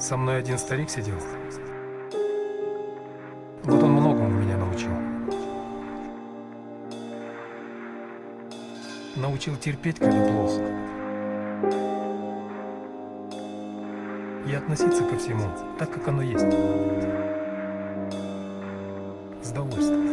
Со мной один старик сидел. Вот он многому меня научил. Научил терпеть, когда плохо. И относиться ко всему так, как оно есть. С удовольствием.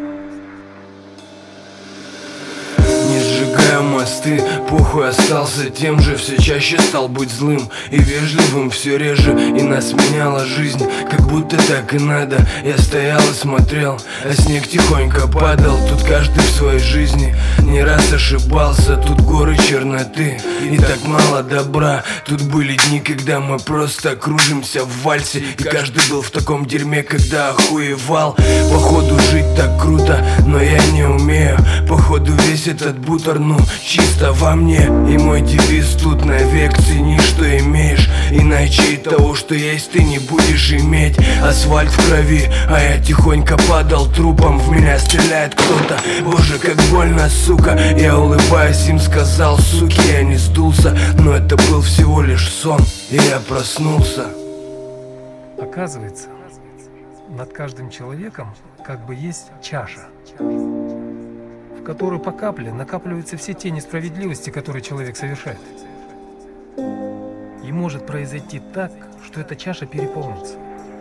Не сжигаю мосты, похуй остался тем же. Все чаще стал быть злым и вежливым все реже. И нас меняла жизнь, как будто так и надо. Я стоял и смотрел, а снег тихонько падал. Тут каждый в своей жизни не раз ошибался. Тут горы черноты и так мало добра. Тут были дни, когда мы просто кружимся в вальсе. И каждый был в таком дерьме, когда охуевал. Походу жить так круто, но я не умею. Походу весь этот бутер, ну, чисто во мне. И мой девиз тут навек: цени, что имеешь, иначе и того, что есть, ты не будешь иметь. Асфальт в крови, а я тихонько падал трупом. В меня стреляет кто-то, боже, как больно, сука. Я улыбаясь им сказал: суки, я не сдулся. Но это был всего лишь сон, и я проснулся. Оказывается, над каждым человеком как бы есть чаша, в которую по капле накапливаются все те несправедливости, которые человек совершает. И может произойти так, что эта чаша переполнится.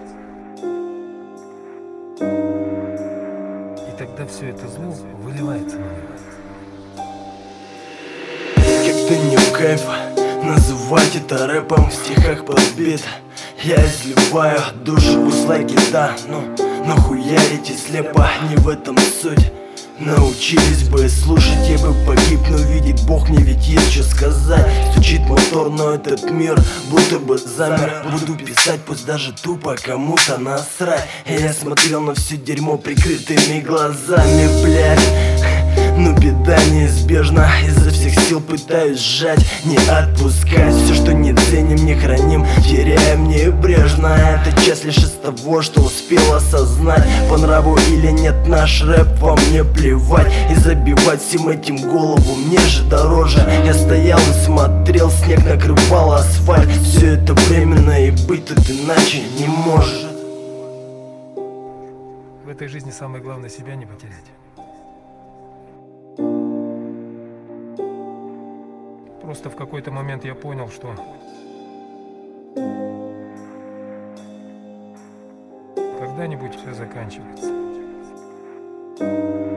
И тогда все это зло выливается на него. Как-то не в кайф называть это рэпом, в стихах подбит. Я изливаю душу в услаки, да, но хуярите слепо, не в этом суть. Научились бы слушать, я бы погиб, но видит Бог, мне ведь есть что сказать. Стучит мотор, но этот мир будто бы замер. Буду писать, пусть даже тупо, кому-то насрать. И я смотрел на все дерьмо прикрытыми глазами, блядь. Но беда неизбежна, изо всех сил пытаюсь сжать, не отпускать. Все, что не ценим, не храним, теряем небрежно. Это часть лишь из того, что успел осознать. По нраву или нет наш рэп, вам не плевать. И забивать всем этим голову мне же дороже. Я стоял и смотрел, снег накрывал асфальт. Все это временно, и быть тут иначе не может. В этой жизни самое главное — себя не потерять. Просто в какой-то момент я понял, что когда-нибудь все заканчивается.